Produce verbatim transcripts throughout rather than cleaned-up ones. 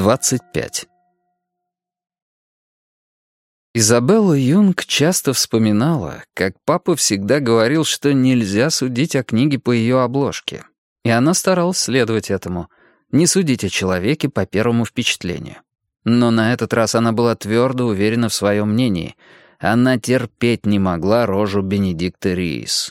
двадцать пять. Изабелла Юнг часто вспоминала, как папа всегда говорил, что нельзя судить о книге по ее обложке. И она старалась следовать этому, не судить о человеке по первому впечатлению. Но на этот раз она была твердо уверена в своем мнении. Она терпеть не могла рожу Бенедикта Риис.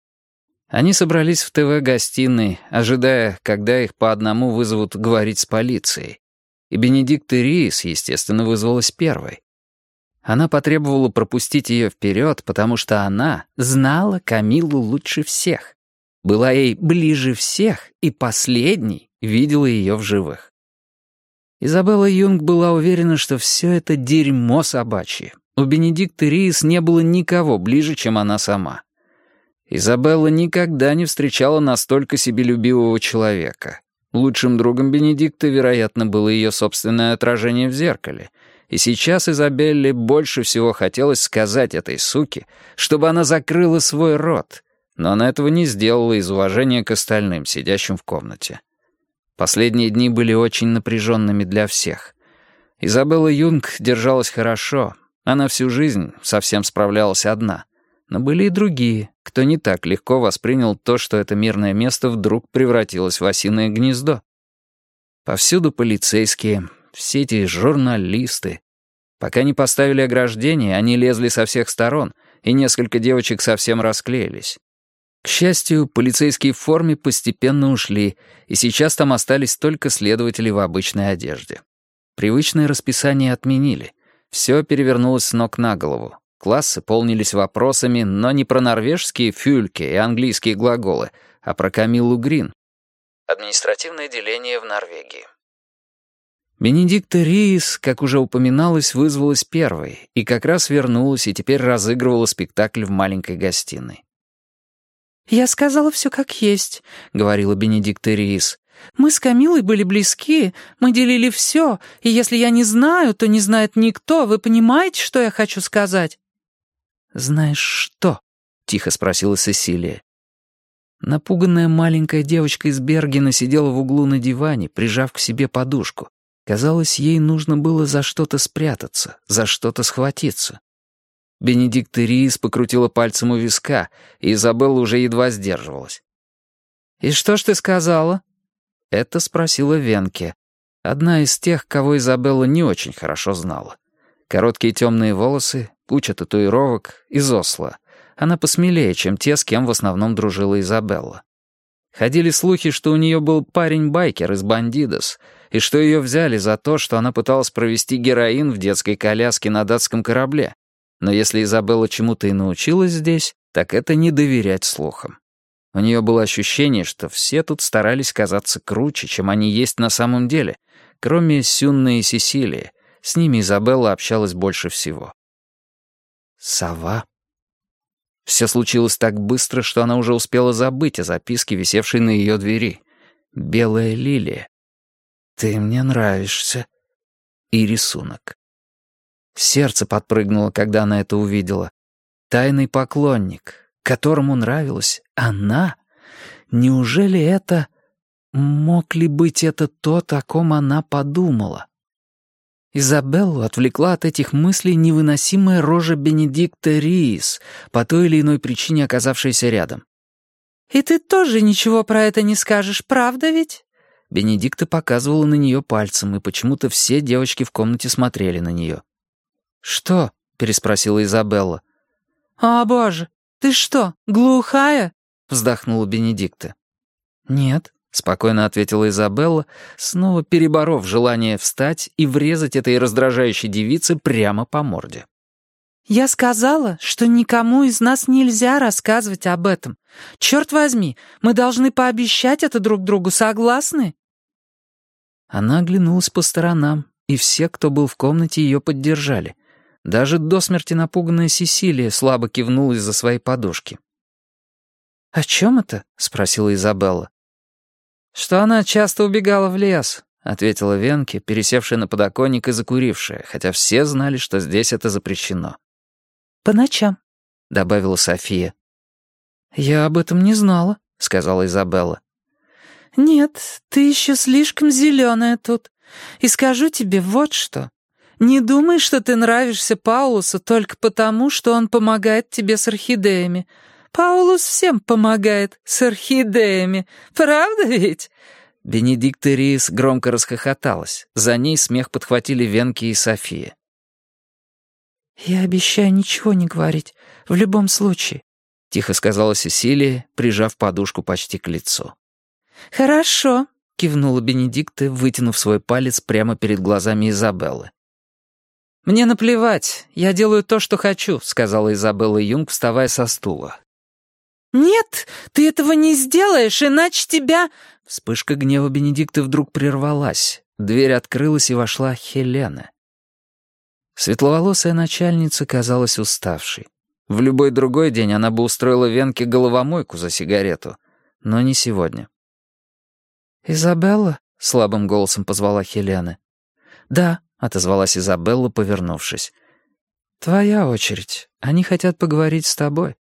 Они собрались в ТВ-гостиной, ожидая, когда их по одному вызовут говорить с полицией. И Бенедикта Риис, естественно, вызвалась первой. Она потребовала пропустить ее вперед, потому что она знала Камиллу лучше всех. Была ей ближе всех и последней видела ее в живых. Изабелла Юнг была уверена, что все это дерьмо собачье. У Бенедикты Риис не было никого ближе, чем она сама. Изабелла никогда не встречала настолько себелюбивого человека. Лучшим другом Бенедикты, вероятно, было ее собственное отражение в зеркале. И сейчас Изабелле больше всего хотелось сказать этой суке, чтобы она закрыла свой рот, но она этого не сделала из уважения к остальным, сидящим в комнате. Последние дни были очень напряженными для всех. Изабелла Юнг держалась хорошо, она всю жизнь совсем справлялась одна. Но были и другие, кто не так легко воспринял то, что это мирное место вдруг превратилось в осиное гнездо. Повсюду полицейские, все эти журналисты. Пока не поставили ограждение, они лезли со всех сторон, и несколько девочек совсем расклеились. К счастью, полицейские в форме постепенно ушли, и сейчас там остались только следователи в обычной одежде. Привычное расписание отменили. Все перевернулось с ног на голову. Классы полнились вопросами, но не про норвежские фюльки и английские глаголы, а про Камиллу Грин. Административное деление в Норвегии. Бенедикта Риис, как уже упоминалось, вызвалась первой, и как раз вернулась и теперь разыгрывала спектакль в маленькой гостиной. «Я сказала все как есть», — говорила Бенедикта Риис. «Мы с Камиллой были близки, мы делили все, и если я не знаю, то не знает никто. Вы понимаете, что я хочу сказать?» «Знаешь что?» — тихо спросила Сесилия. Напуганная маленькая девочка из Бергена сидела в углу на диване, прижав к себе подушку. Казалось, ей нужно было за что-то спрятаться, за что-то схватиться. Бенедикта Риис покрутила пальцем у виска, и Изабелла уже едва сдерживалась. «И что ж ты сказала?» Это спросила Венке, одна из тех, кого Изабелла не очень хорошо знала. Короткие темные волосы, куча татуировок, из Осло. Она посмелее, чем те, с кем в основном дружила Изабелла. Ходили слухи, что у нее был парень-байкер из «Бандидос», и что ее взяли за то, что она пыталась провести героин в детской коляске на датском корабле. Но если Изабелла чему-то и научилась здесь, так это не доверять слухам. У нее было ощущение, что все тут старались казаться круче, чем они есть на самом деле, кроме Сюнны и Сесилии. С ними Изабелла общалась больше всего. Сова. Все случилось так быстро, что она уже успела забыть о записке, висевшей на ее двери. «Белая лилия. Ты мне нравишься». И рисунок. Сердце подпрыгнуло, когда она это увидела. Тайный поклонник, которому нравилась она. Неужели это... Мог ли быть это тот, о ком она подумала? Изабеллу отвлекла от этих мыслей невыносимая рожа Бенедикта Риис, по той или иной причине оказавшаяся рядом. «И ты тоже ничего про это не скажешь, правда ведь?» Бенедикта показывала на нее пальцем, и почему-то все девочки в комнате смотрели на нее. «Что?» — переспросила Изабелла. «О, боже, ты что, глухая?» — вздохнула Бенедикта. «Нет», — спокойно ответила Изабелла, снова переборов желание встать и врезать этой раздражающей девице прямо по морде. «Я сказала, что никому из нас нельзя рассказывать об этом. Черт возьми, мы должны пообещать это друг другу, согласны?» Она оглянулась по сторонам, и все, кто был в комнате, ее поддержали. Даже до смерти напуганная Сесилия слабо кивнула из-за своей подушки. «О чем это?» — спросила Изабелла. «Что она часто убегала в лес», — ответила Венке, пересевшая на подоконник и закурившая, хотя все знали, что здесь это запрещено. «По ночам», — добавила София. «Я об этом не знала», — сказала Изабелла. «Нет, ты еще слишком зеленая тут. И скажу тебе вот что. Не думай, что ты нравишься Паулусу только потому, что он помогает тебе с орхидеями. Паулус всем помогает с орхидеями. Правда ведь?» Бенедикта Риес громко расхохоталась. За ней смех подхватили Венки и София. «Я обещаю ничего не говорить, в любом случае», — тихо сказала Сесилия, прижав подушку почти к лицу. «Хорошо», — кивнула Бенедикта, вытянув свой палец прямо перед глазами Изабеллы. «Мне наплевать, я делаю то, что хочу», — сказала Изабелла Юнг, вставая со стула. «Нет, ты этого не сделаешь, иначе тебя...» Вспышка гнева Бенедикты вдруг прервалась. Дверь открылась, и вошла Хелена. Светловолосая начальница казалась уставшей. В любой другой день она бы устроила Венке головомойку за сигарету, но не сегодня. «Изабелла?» — слабым голосом позвала Хелена. «Да», — отозвалась Изабелла, повернувшись. «Твоя очередь. Они хотят поговорить с тобой».